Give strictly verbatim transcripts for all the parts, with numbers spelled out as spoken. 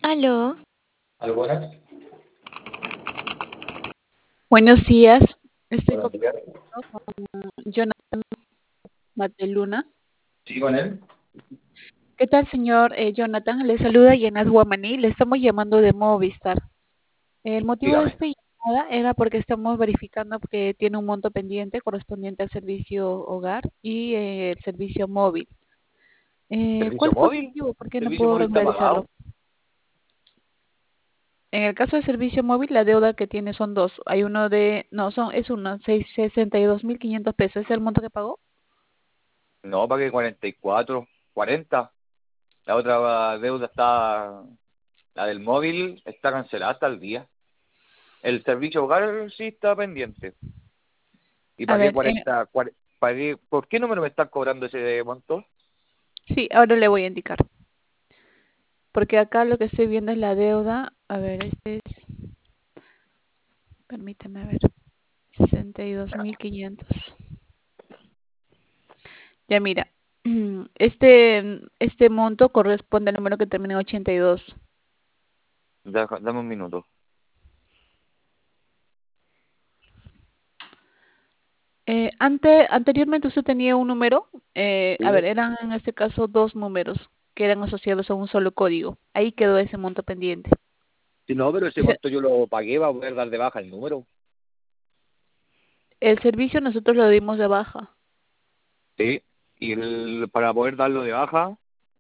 Aló, ¿Algo buenas? buenos días. Estoy Buenos días. conversando con Jonathan Mateluna. Sí, con él. ¿Qué tal, señor eh, Jonathan? Le saluda Yanat Guamaní. Le estamos llamando de Movistar. El motivo de Dígame. esta llamada era porque estamos verificando que tiene un monto pendiente correspondiente al servicio hogar y eh, el servicio móvil. Eh, ¿Servicio ¿cuál fue el móvil? motivo? ¿Por qué no ¿Servicio puedo móvil está regularizarlo? pagado? En el caso del servicio móvil, la deuda que tiene son dos. Hay uno de, no, son, es uno, seis- sesenta y dos mil quinientos pesos. ¿Es el monto que pagó? No, pagué cuarenta y cuatro, cuarenta. La otra deuda está, la del móvil está cancelada hasta el día. El servicio hogar sí está pendiente. Y A pagué ver, eh, cuarenta, cuare- pagué, ¿por qué número me están cobrando ese monto? sí, ahora le voy a indicar. Porque acá lo que estoy viendo es la deuda. A ver, este es, permíteme ver, sesenta y dos mil quinientos. Ya mira, este, este monto corresponde al número que termina en ochenta y dos. Deja- Dame un minuto. Eh, ante, anteriormente usted tenía un número, eh, a ver, Sí. eran en este caso dos números que eran asociados a un solo código. Ahí quedó ese monto pendiente. Sí, no, pero ese Ese- monto yo lo pagué para poder dar de baja el número. El servicio nosotros lo dimos de baja. Sí. Y el, para poder darlo de baja,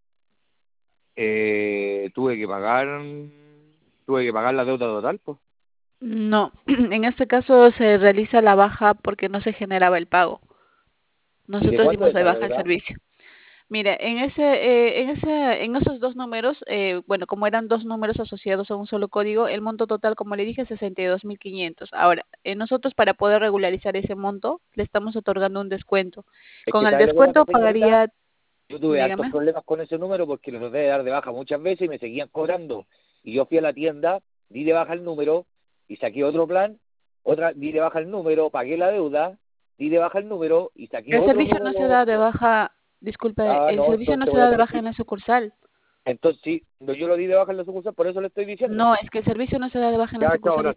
eh, tuve que pagar tuve que pagar la deuda total, pues. No, en este caso se realiza la baja porque no se generaba el pago. ¿Y de Nosotros cuánto dimos es de esa baja el deuda? servicio. Mira, en ese, eh, en ese, en esos dos números, eh, bueno, como eran dos números asociados a un solo código, el monto total, como le dije, es sesenta y dos mil quinientos. Ahora, eh, nosotros para poder regularizar ese monto, le estamos otorgando un descuento. Es Con que el ¿sabe lo que pasa, descuento señorita? pagaría, Yo tuve hartos dígame, problemas con ese número porque lo traté de dar de baja muchas veces y me seguían cobrando. Y yo fui a la tienda, di de baja el número y saqué otro plan, otra, di de baja el número, pagué la deuda, di de baja el número y saqué el otro servicio no se número. da de baja, disculpe, Ah, el no, servicio no entonces se voy a da de tener baja que... en la sucursal. Entonces sí, yo lo di de baja en la sucursal, por eso le estoy diciendo. No, es que el servicio no se da de baja en la Ya, chao, sucursal. gracias.